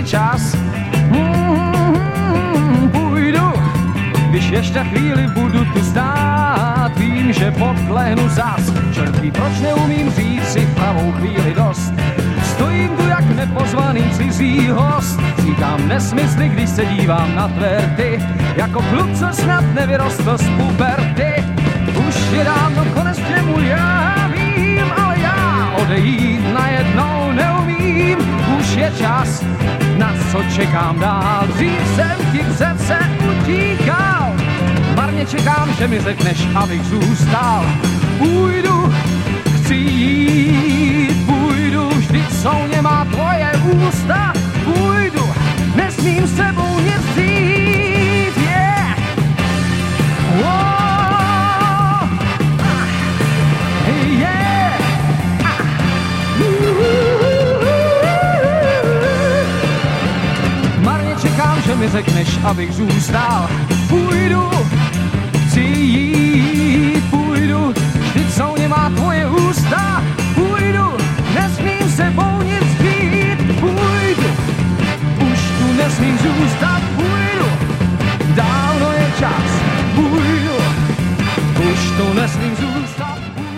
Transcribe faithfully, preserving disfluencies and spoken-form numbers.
je čas. Mm, půjdu, když ještě chvíli budu tu stát, vím, že podlehnu zas. Čertví, proč neumím říct si v pravou chvíli dost? Stojím tu jak nepozvaný cizí host. Říkám nesmysly, když se dívám na tvé rty, jako kluk, co snad nevyrostl z puberty. Už je dávno konec němu, já vím, ale já odejít najednou neumím. Už je čas, na co čekám dál. Dřív jsem ti přece utíkal, marně čekám, že mi řekneš, abych zůstal. Půjdu, chci jít, půjdu, vždyť jsou něma tvoje ústa. Půjdu, nesmím s sebou nic vzít, yeah. Oh, yeah. Marně čekám, že mi řekneš, abych zůstal. Půjdu, chci jít, půjdu, vždyť jsou něma tvoje ústa. Půjdu, nesmím s sebou nic vzít. Půjdu, už tu nesmím zůstat. Půjdu, dávno je čas. Půjdu, už tu nesmím zůstat. Půjdu.